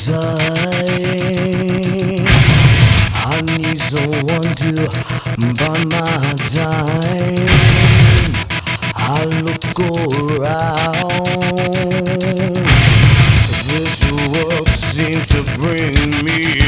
time. I need someone to buy my time. I look around. This world seems to bring me